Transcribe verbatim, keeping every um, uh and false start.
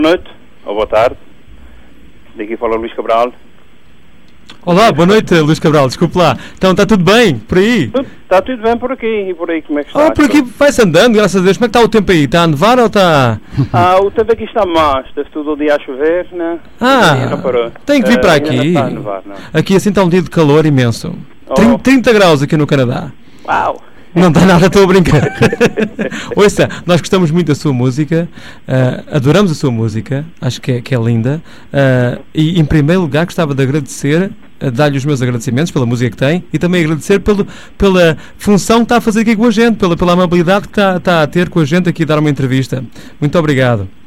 Boa noite, ou boa tarde. Daqui fala o Luís Cabral. Olá, boa noite, Luís Cabral, desculpe lá. Então, está tudo bem por aí? Está tudo bem por aqui, e por aí como é que está? Oh, por aqui vai-se andando, graças a Deus. Como é que está o tempo aí? Está a nevar ou está... Ah, o tempo aqui está má, está tudo o dia a chover, né? Ah, tem que vir para uh, aqui. Não está a nevar, não. Aqui assim está um dia de calor imenso. Oh. trinta, trinta graus aqui no Canadá. Uau! Não dá nada, estou a brincar. Ouça, nós gostamos muito da sua música, uh, adoramos a sua música, acho que é, que é linda, uh, e em primeiro lugar gostava de agradecer, uh, dar-lhe os meus agradecimentos pela música que tem e também agradecer pelo, pela função que está a fazer aqui com a gente, pela, pela amabilidade que está, está a ter com a gente aqui a dar uma entrevista. Muito obrigado.